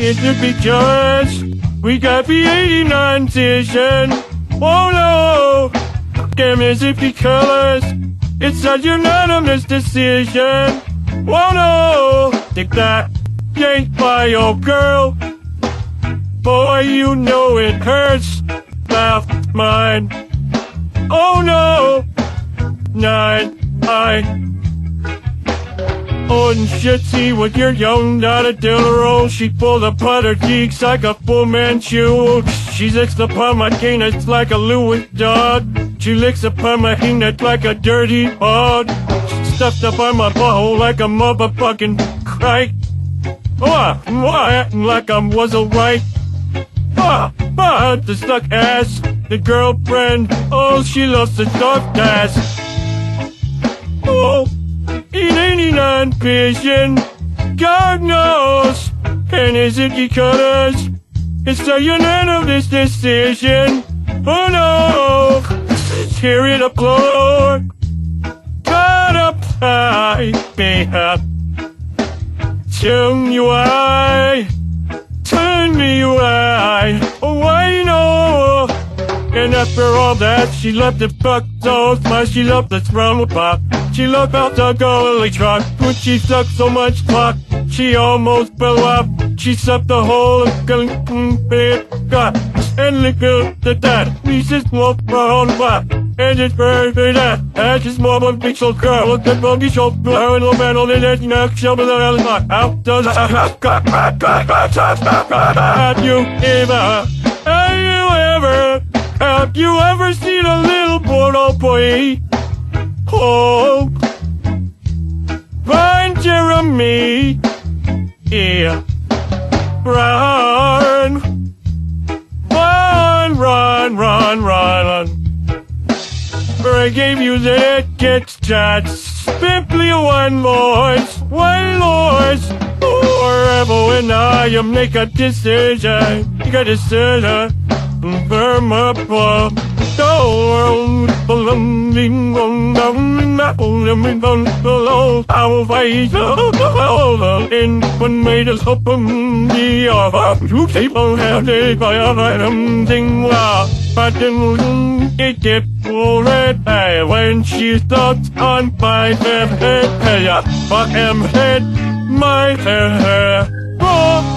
Is it because we got the 89 vision? Oh no! Damn, is it because it's a unanimous decision? Oh no! Think that you ain't by your girl. Boy, you know it hurts. Mouth mine. Oh no! I on shitty with your young daughter Dillerole. She pulled apart her cheeks like a full Manchu. She licks upon my penis like a Louis dog. She licks upon my penis like a dirty hog. Stuffed up on my butthole like a motherfucking crike. Oh, acting like I was alright. The stuck ass, the girlfriend. Oh, she loves the stuffed ass. Oh, in 89 vision, God knows. And is it because it's a unanimous decision? Oh no, hear it applaud. God up high, behave. Turn you eye, turn me away. Oh, I know. And after all that, she loved the fuck so much. She loved the throw pop. She loved out the gully truck. When she sucked so much cock, she almost blew up. She sucked the whole bit gut. And licked the dad. We just walked around the block. And it's very that. And she's more of a pixel girl. Look at Boggy Shoulder. Her and the man on the neck. Neck. Show me the hell knock. Out does have you ever seen a little porno boy? Oh, Brian Jeremy, yeah, run, I gave you that get shots, simply one voice, forever when I am make a decision, make a decision. Firm up, don't believing on the I will fight in one made us open the offer. You people have the fire thing, but then it get red when she thought on my head, fuck him head, my hair.